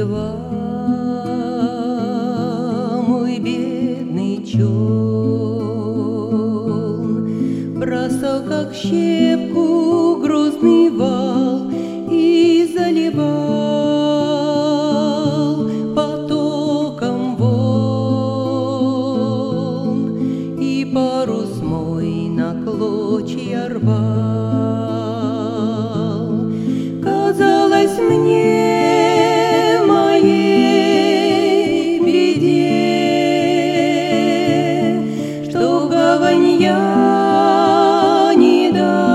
едва мой бедный челн бросал, как щепку, грозный вал и заливал потоком волн, и парус мой на клочья рвал. Казалось мне, моей беде, что в гавань я не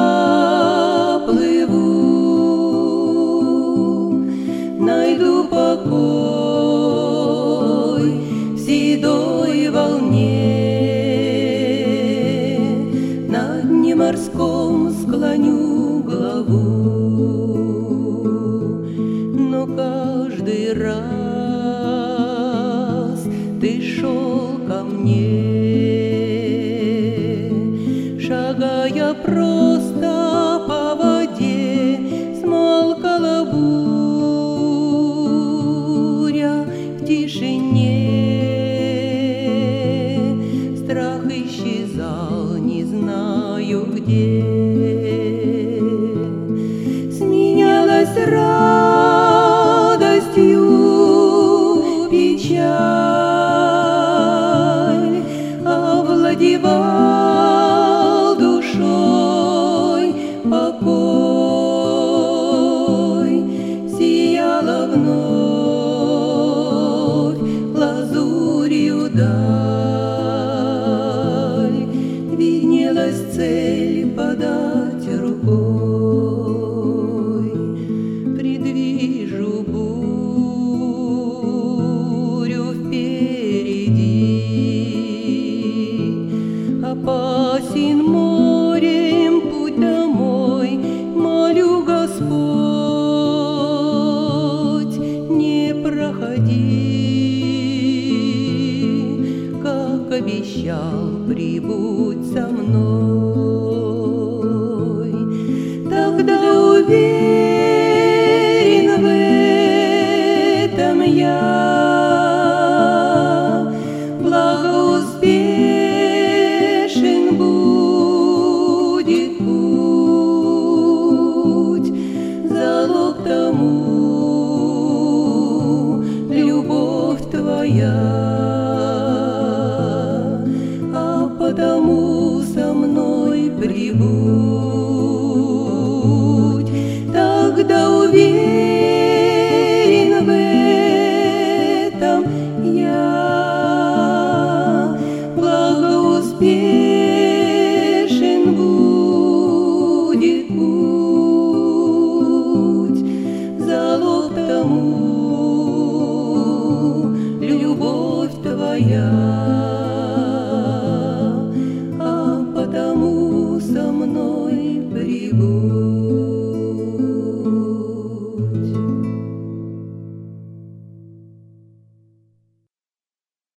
доплыву, найду покой в седой волне, на дне морском склоню главу. Но каждый раз ты шел ко мне, шагая просто по воде, смолкала буря в тишине, страх исчезал, не знаю где. Сменялась радостью печаль, овладевал душой покой, сияла вновь лазурью даль, виднелась цель подать рукой. Предвижу бурю впереди, опасен морем путь домой, молю, Господь, не проходи, как обещал, прибудь со мной. Тогда уверен в этом я, благоуспешен будет путь, залог тому любовь твоя, а потому со мной прибудь. Тогда уверен